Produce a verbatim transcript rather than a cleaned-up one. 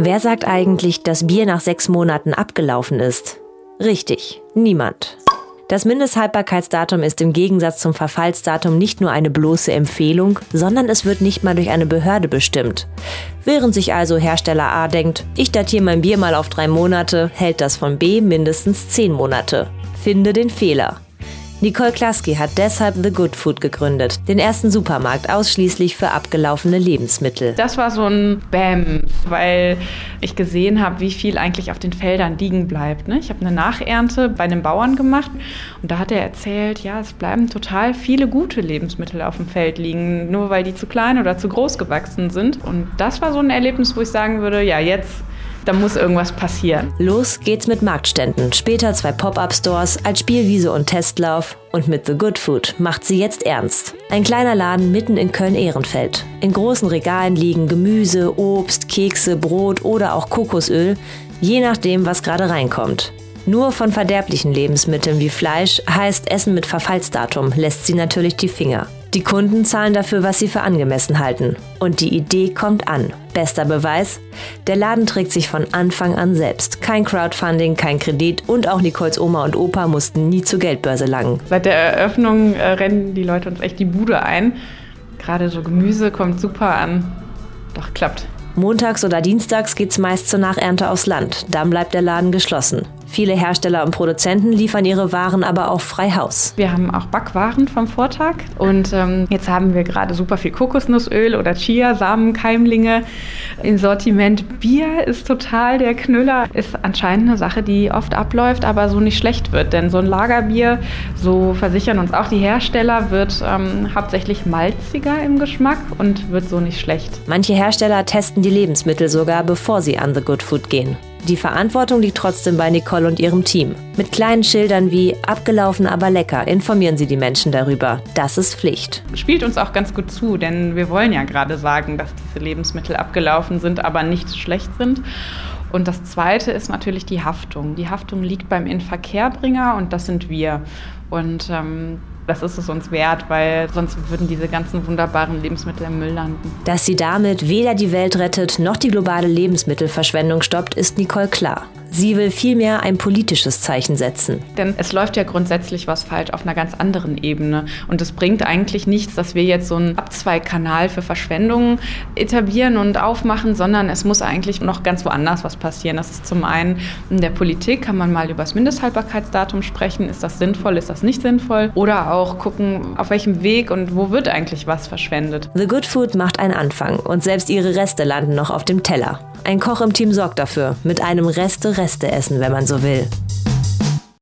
Wer sagt eigentlich, dass Bier nach sechs Monaten abgelaufen ist? Richtig, niemand. Das Mindesthaltbarkeitsdatum ist im Gegensatz zum Verfallsdatum nicht nur eine bloße Empfehlung, sondern es wird nicht mal durch eine Behörde bestimmt. Während sich also Hersteller A denkt, ich datiere mein Bier mal auf drei Monate, hält das von B mindestens zehn Monate. Finde den Fehler. Nicole Klasky hat deshalb The Good Food gegründet, den ersten Supermarkt ausschließlich für abgelaufene Lebensmittel. Das war so ein Bam, weil ich gesehen habe, wie viel eigentlich auf den Feldern liegen bleibt. Ich habe eine Nachernte bei einem Bauern gemacht und da hat er erzählt, ja, es bleiben total viele gute Lebensmittel auf dem Feld liegen, nur weil die zu klein oder zu groß gewachsen sind. Und das war so ein Erlebnis, wo ich sagen würde, ja, jetzt... da muss irgendwas passieren. Los geht's mit Marktständen, später zwei Pop-Up-Stores als Spielwiese und Testlauf. Und mit The Good Food macht sie jetzt ernst. Ein kleiner Laden mitten in Köln-Ehrenfeld. In großen Regalen liegen Gemüse, Obst, Kekse, Brot oder auch Kokosöl, je nachdem, was gerade reinkommt. Nur von verderblichen Lebensmitteln wie Fleisch, heißt Essen mit Verfallsdatum, lässt sie natürlich die Finger. Die Kunden zahlen dafür, was sie für angemessen halten. Und die Idee kommt an. Bester Beweis? Der Laden trägt sich von Anfang an selbst. Kein Crowdfunding, kein Kredit und auch Nicoles Oma und Opa mussten nie zur Geldbörse langen. Seit der Eröffnung äh, rennen die Leute uns echt die Bude ein. Gerade so Gemüse kommt super an. Doch klappt. Montags oder dienstags geht's meist zur Nachernte aufs Land. Dann bleibt der Laden geschlossen. Viele Hersteller und Produzenten liefern ihre Waren aber auch frei Haus. Wir haben auch Backwaren vom Vortag und ähm, jetzt haben wir gerade super viel Kokosnussöl oder Chia-Samenkeimlinge im Sortiment. Bier ist total der Knüller. Ist anscheinend eine Sache, die oft abläuft, aber so nicht schlecht wird. Denn so ein Lagerbier, so versichern uns auch die Hersteller, wird ähm, hauptsächlich malziger im Geschmack und wird so nicht schlecht. Manche Hersteller testen die Lebensmittel sogar, bevor sie an The Good Food gehen. Die Verantwortung liegt trotzdem bei Nicole und ihrem Team. Mit kleinen Schildern wie abgelaufen, aber lecker informieren sie die Menschen darüber. Das ist Pflicht. Spielt uns auch ganz gut zu, denn wir wollen ja gerade sagen, dass diese Lebensmittel abgelaufen sind, aber nicht schlecht sind. Und das Zweite ist natürlich die Haftung. Die Haftung liegt beim Inverkehrbringer und das sind wir. Und ähm, das ist es uns wert, weil sonst würden diese ganzen wunderbaren Lebensmittel im Müll landen. Dass sie damit weder die Welt rettet, noch die globale Lebensmittelverschwendung stoppt, ist Nicole klar. Sie will vielmehr ein politisches Zeichen setzen. Denn es läuft ja grundsätzlich was falsch auf einer ganz anderen Ebene. Und es bringt eigentlich nichts, dass wir jetzt so einen Abzweigkanal für Verschwendung etablieren und aufmachen, sondern es muss eigentlich noch ganz woanders was passieren. Das ist zum einen in der Politik, kann man mal über das Mindesthaltbarkeitsdatum sprechen. Ist das sinnvoll, ist das nicht sinnvoll? Oder auch gucken, auf welchem Weg und wo wird eigentlich was verschwendet. The Good Food macht einen Anfang und selbst ihre Reste landen noch auf dem Teller. Ein Koch im Team sorgt dafür, mit einem Reste-Reste-Essen, wenn man so will.